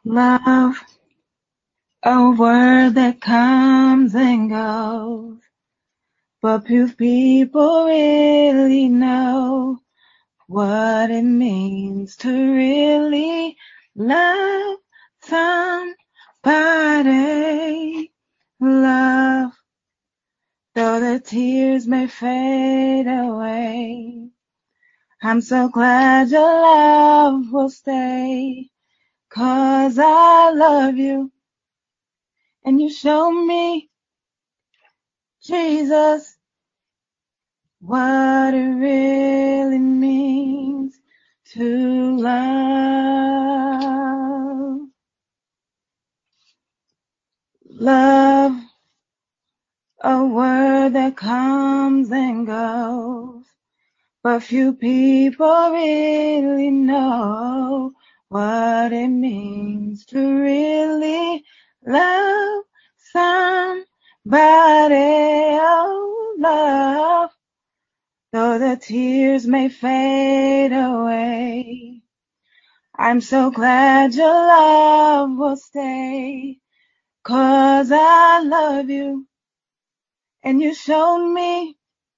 Love, a word that comes and goes, but few people really know what it means to really love somebody. Love, though the tears may fade away, I'm so glad your love will stay, 'cause I love you. And you show me, Jesus, what it really means to love. Love, a word that comes and goes, but few people really know what it means to really love somebody. Oh, love, though the tears may fade away, I'm so glad your love will stay, 'cause I love you. And you showed me,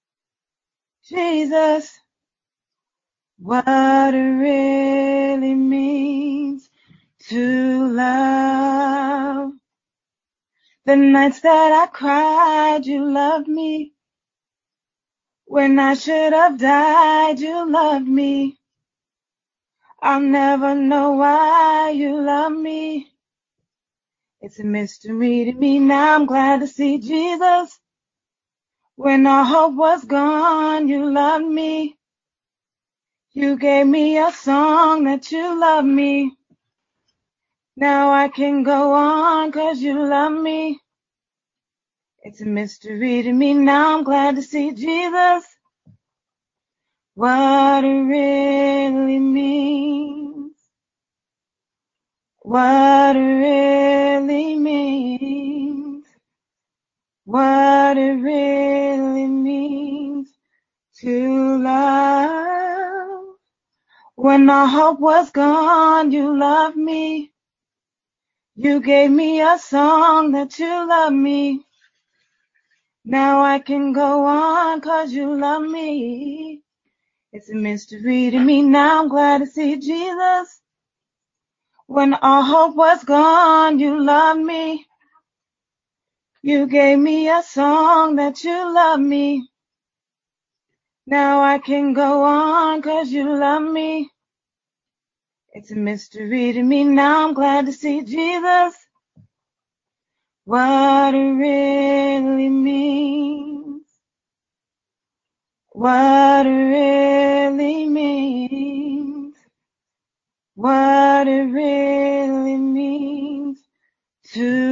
Jesus, what it really means to love. The nights that I cried, you loved me. When I should have died, you loved me. I'll never know why you love me. It's a mystery to me. Now I'm glad to see Jesus. When all hope was gone, you loved me. You gave me a song that you love me. Now I can go on 'cause you love me. It's a mystery to me. Now I'm glad to see Jesus. What it really means. What it really means. What it really means to love. When all hope was gone, you loved me. You gave me a song that you love me. Now I can go on 'cause you love me. It's a mystery to me. Now I'm glad to see Jesus. When all hope was gone, you loved me. You gave me a song that you love me. Now I can go on 'cause you love me. It's a mystery to me. Now I'm glad to see Jesus. What it really means. What it really means. What it really means to